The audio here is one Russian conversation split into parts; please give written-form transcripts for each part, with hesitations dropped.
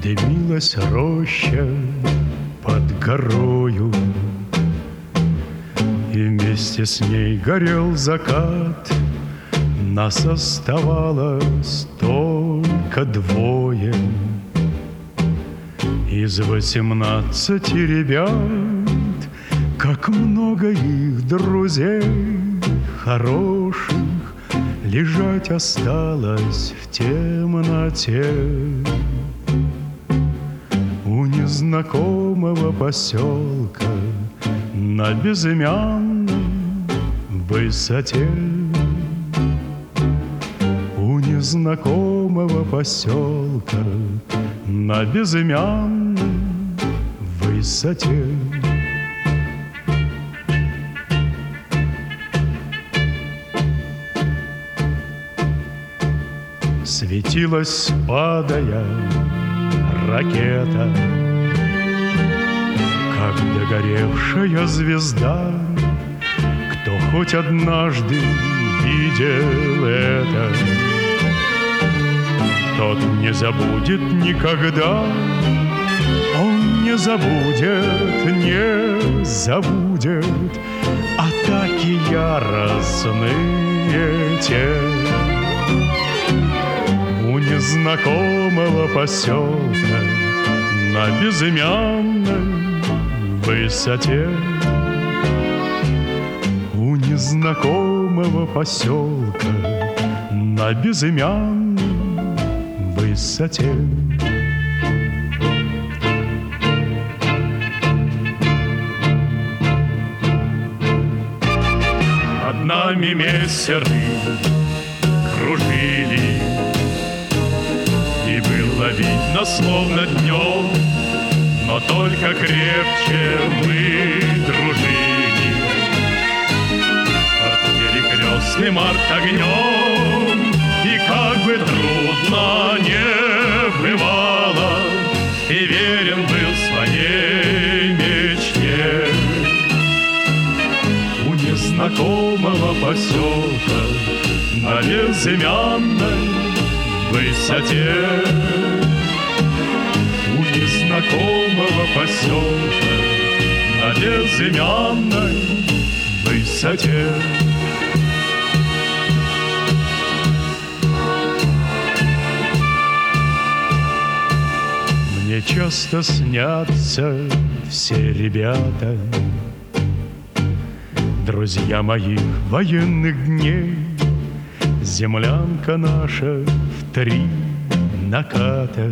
Дымилась роща под горою, и вместе с ней горел закат. Нас оставалось только двое из 18 ребят. Как много их друзей хороших лежать осталось в темноте у незнакомого поселка на безымянной высоте. У незнакомого поселка на безымянной высоте. Светилась, падая, ракета, как догоревшая звезда. Кто хоть однажды видел это, тот не забудет никогда. Он не забудет, не забудет атаки яростные те у незнакомого поселка на безымянной высоте. У незнакомого поселка на безымянной высоте. Над нами мессеры кружили, и было видно, словно днем, но только крепче мы дружили. Под перекрестным огнем, и как бы трудно не бывало, и верен был своей мечте. У незнакомого поселка на безымянной высоте. У незнакомого поселка на безымянной высоте. Мне часто снятся все ребята, друзья моих военных дней. Землянка наша в 3 наката,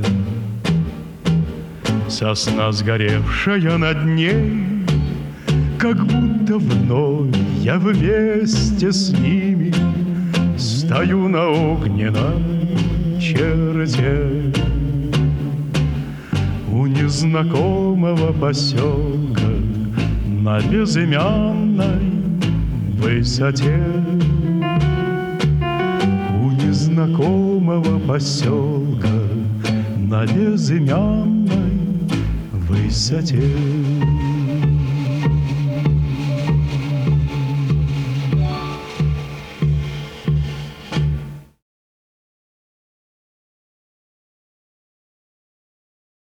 сосна сгоревшая над ней. Как будто вновь я вместе с ними стою на огненной черте у незнакомого поселка на безымянной высоте. У незнакомого поселка на безымянной высоте.